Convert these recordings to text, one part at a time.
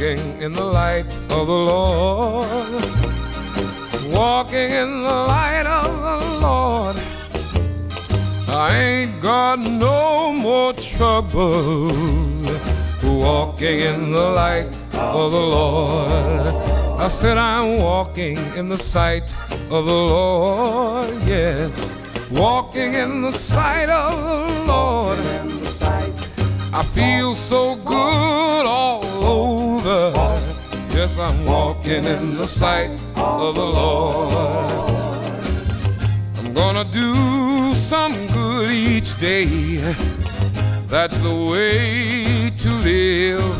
walking in the light of the Lord. Walking in the light of the Lord. I ain't got no more troubles. Walking in the light of the Lord. I said I'm walking in the sight of the Lord, yes. Walking in the sight of the Lord. I feel so good all over. Yes, I'm walking in the sight of the Lord. I'm gonna do some good each day. That's the way to live.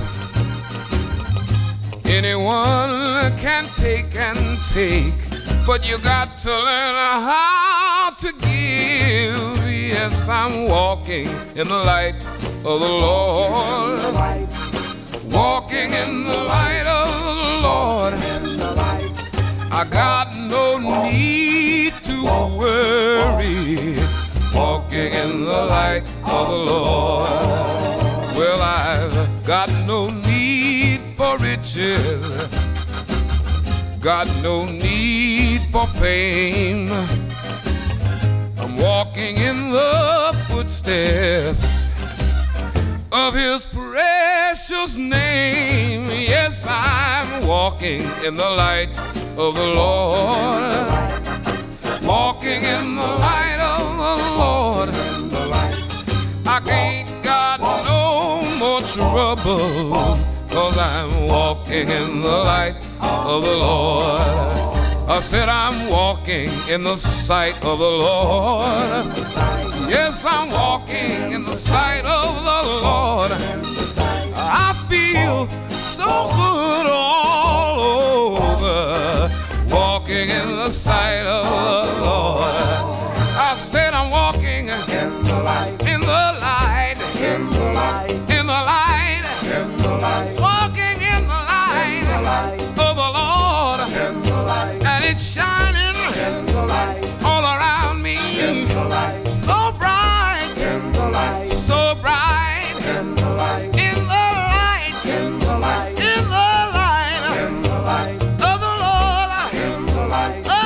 Anyone can take and take, but you got to learn how to give. Yes, I'm walking in the light of the Lord. Walking in the light of the Lord. I got no need to worry. Walking in the light of the Lord. Well, I've got no need for riches. Got no need for fame. I'm walking in the footsteps of His precious name. Yes, I'm walking in the light of the Lord. Walking in the light of the Lord. I ain't got no more troubles, 'cause I'm walking in the light of the Lord. I said I'm walking in the sight of the Lord. Yes, I'm walking in the sight of the Lord. I feel so good all over. Walking in the sight of the Lord. I said I'm walking in the light, in the light, in the light, in the light, in the light. Walking in the light of the Lord. And it's shining all around me. So bright, so bright. In the light, in the light, in the light of the Lord.